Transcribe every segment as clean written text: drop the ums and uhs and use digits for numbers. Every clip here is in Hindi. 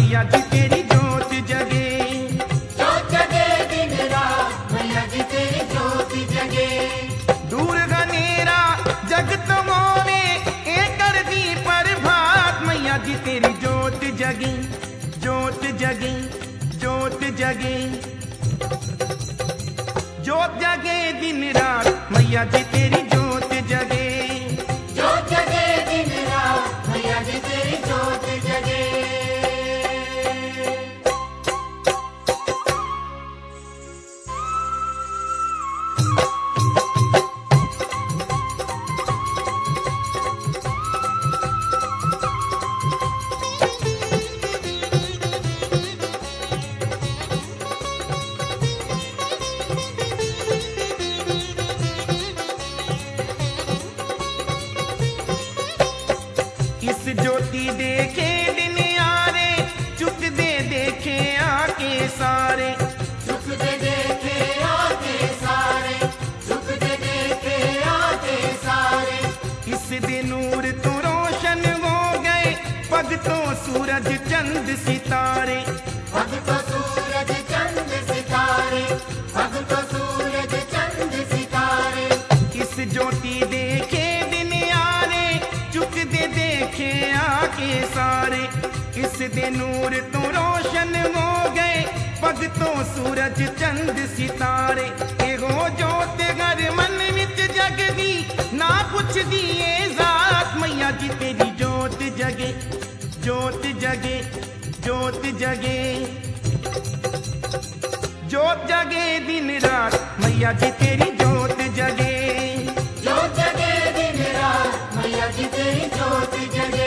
मैया जी तेरी जोत जगे। जोत जगे दिन रात मैया जी तेरी जोत जगे। दूर गनेरा जग तो मोवे ए कर दी प्रभात मैया जी तेरी जोत जगे। जोत जगे जोत जगे जोत जगे दिन रात मैया जी तेरी जोत जगे। जोत जगे दिन रात मैया जी तेरी जोत जगे। इस ज्योति देखे दिन यारे चुप दे देखे आके सारे। सुख दे देखे आके सारे। सुख दे देखे आके सारे। इस दिन नूर तो रोशन हो गए भगतों सूरज चंद सितारे। भगतो सूरज चंद सितारे। भगतो सूरज चंद सितारे। इस ज्योति देखे दिन यारे चुप दे देखे आके सारे। इस दिन नूर तो रोशन हो गए भगतों सूरज चंद सितारे। एगो जोत घर मन विच जगदी ना कुछ दिए जात मैया जी तेरी जोत जगे। जोत जगे जोत जगे जोत जगे दिन रात मैया जी तेरी जोत जगे। जोत जगे दिन रात मैया जी तेरी जोत जगे।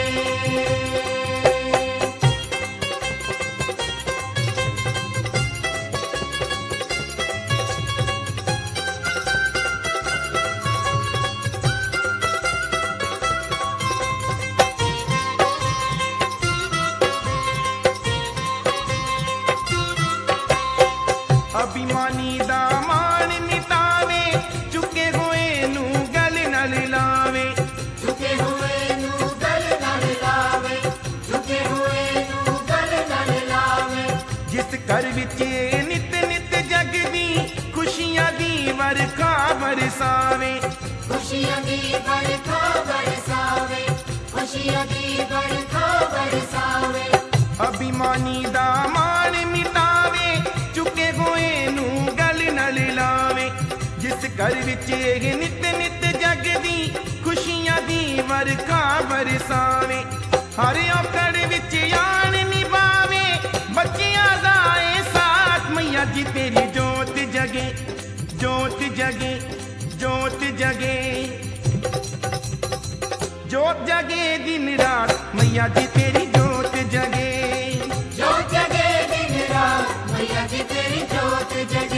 अभिमानी दामान मिटावे चुके हुए नू गल नल लावे। झुके हुए नू गल नल लावे। झुके हुए नू गल नल लावे। जिस घर विच नित नित जगदी खुशियां दी वरखा बरसावे। खुशियां दी बरखा बरसावे। खुशियां दी बरखा बरसावे। अभिमानी दामान मिटावे चुके हुए नू गल नल लावे। जिस घर विच नित नित जगदी खुशियां दी वरखा बरसावे। हर औकड़ विच आन निभावे बच्चियां दा ए साथ मैया जी तेरी जोत जगे। जोत जगे जोत जगे जोत जगे दिन रात मैया जी तेरी जोत जगे। जोत जगे दिन रात मैया जी तेरी जोत जगे।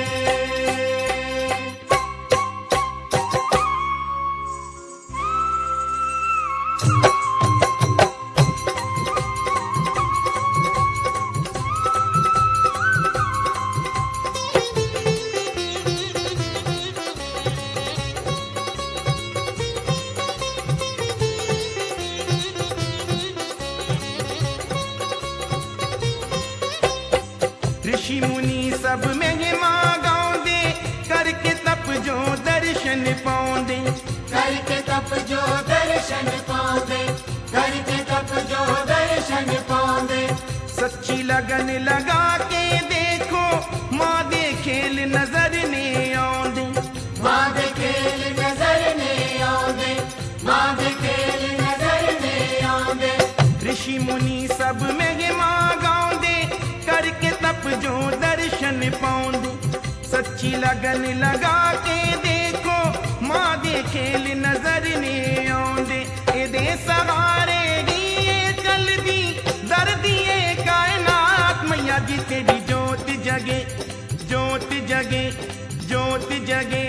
ऋषि मुनि सब महिमा गाउंदे करके तप जो दर्शन पाउंदे। करके तप जो दर्शन पाਉਂਦੇ। करके तप जो दर्शन पाਉਂਦੇ। सच्ची लगन लगा के देखो माँ दे खेल नजर ने आउंदे। माँ दे खेल नजर ने आਉਂਦੇ। माँ दे खेल नजर ने आਉਂਦੇ। ऋषि मुनि सब महिमा गाउंदे करके तप जो दर्शन पाउंदे। सच्ची लगन लगा के देखो माँ दे खेल नजर ने आउंदे। एदे सहारे दिए चलदी दर्दिए कायनात मैया जी तेरी जोत जगे। जोत जगे जोत जगे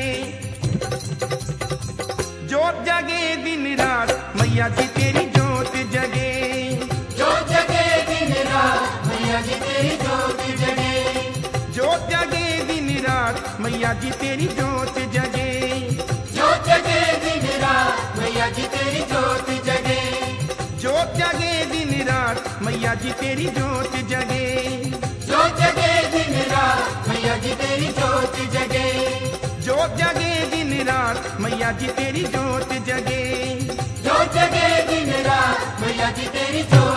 जोत जगे दिन रात मैया जी तेरी जोत जगे। जोत जगे दिन रात मैया जी तेरी जोत जगे। जोत जगे दिन रात मैया जी तेरी जोत जगे। जोत जगे दिन रात मैया जी तेरी जोत जगे। जोत जगे दिन रात मैया मैया जी तेरी जोत जगे। जोत जगे दिन रात मैया जी तेरी जोत जगे। जोत जगे दिन रात मैया जी तेरी जोत जगे। जोत जगे दिन रात मैया जी तेरी जोत